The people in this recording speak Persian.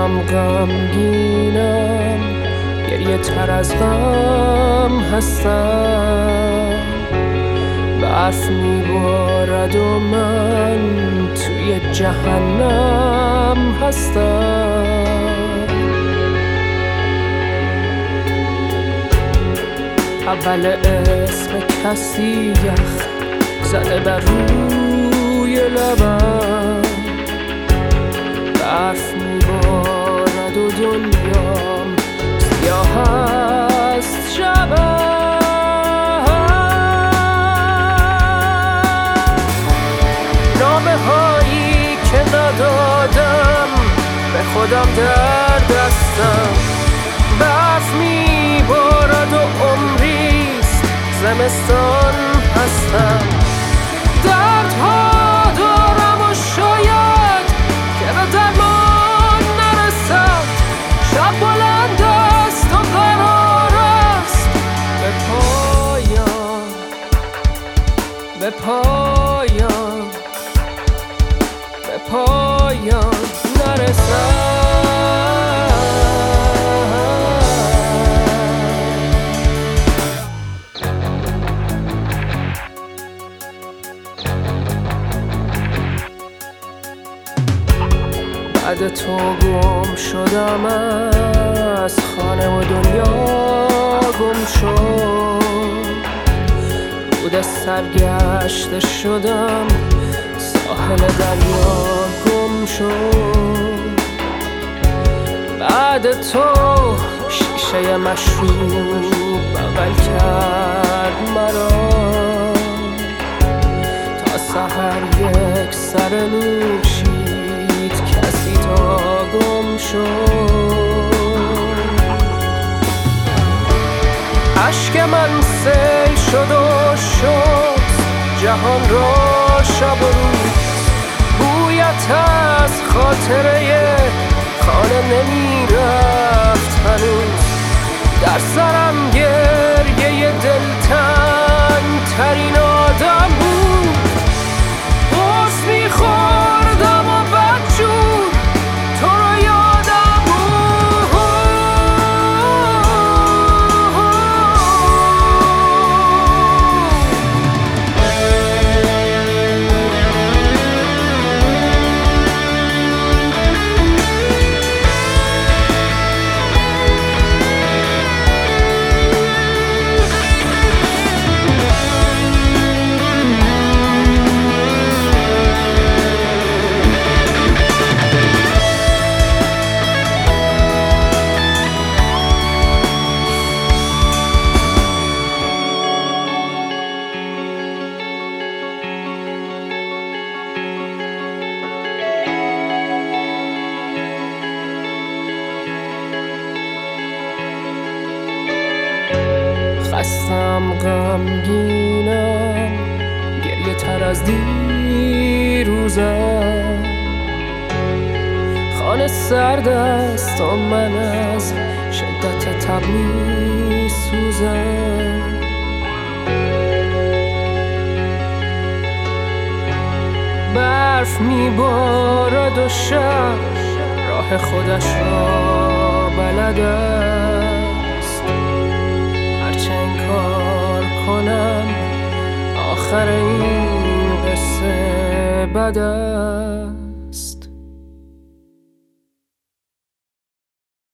خستم غمگینم، گریه تر از غم هستم. برف میبارد و من توی جهنم هستم. اول اسم کسی یخ زده بر روی لبم، برف میبارد و دنیام سیاه است شبم. نامه هایی که ندادم به خودم در دستم، برف میبارد و عمریست زمستان هستم. دردها دارم و شاید که به درمان نرسد، شب بلند است و قرار است به پایان، به پایان، به پایان نرسد. بعد تو گم شدم، از خانه و دنیا گم شد، رود سرگشته شدم، ساحل دریا گم شد. بعد تو شیشه مشروب بغل کرد مرا، تا سحر یک سر نوشید کسی تا گم شد. عشق من سیل شد و شد جهان را شب و روز، بویت از خاطره خانه نمی رفت هنوز. در سرم گریه دلتنگ ترین آدم بود، بغض میخوردم و بدجور تو رو یادم بود. خستم غمگینم، گریه تر از دیروزم. خانه سرد است و من از شدت تب میسوزم. برف میبارد و شب راه خودش را بلد است، هرچه انکار کنم آخر این قصه بد است.